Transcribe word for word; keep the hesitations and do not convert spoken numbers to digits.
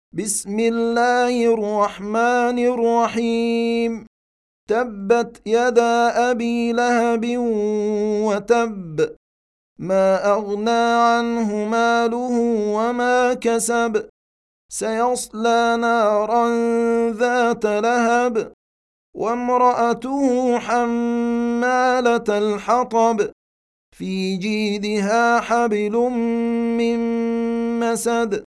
بسم الله الرحمن الرحيم. تبت يدا أبي لهب وتب، ما أغنى عنه ماله وما كسب، سيصلى نارا ذات لهب، وامرأته حمالة الحطب، في جيدها حبل من مسد.